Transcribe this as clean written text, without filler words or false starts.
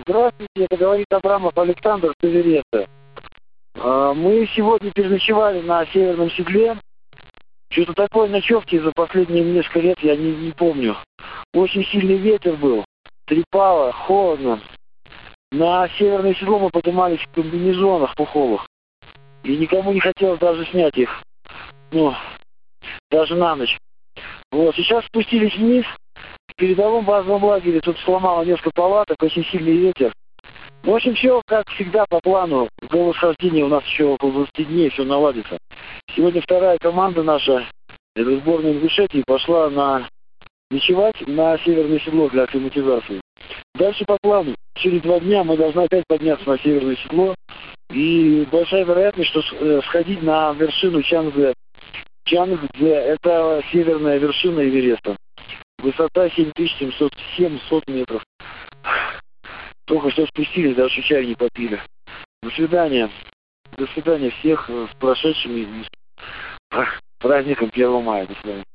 Здравствуйте, это говорит Абрамов Александр с Эвереста. Мы сегодня переночевали на Северном Седле. Что-то такой ночевки за последние несколько лет я не помню. Очень сильный ветер был, трепало, холодно. На Северное Седло мы поднимались в комбинезонах пуховых. И никому не хотелось даже снять их. Даже на ночь. Вот, сейчас спустились вниз. В передовом базовом лагере тут сломало несколько палаток, очень сильный ветер. В общем, все, как всегда, по плану. До восхождения у нас еще около 20 дней, все наладится. Сегодня вторая команда наша, это сборная Ингушетии, пошла ночевать на Северное Седло для акклиматизации. Дальше по плану. Через 2 дня мы должны опять подняться на Северное Седло. И большая вероятность, что сходить на вершину Чангзе. Чангзе – это северная вершина Эвереста. Высота 7700 метров. Только что спустились, даже чай не попили. До свидания. До свидания всех с прошедшим праздником 1 мая. До свидания.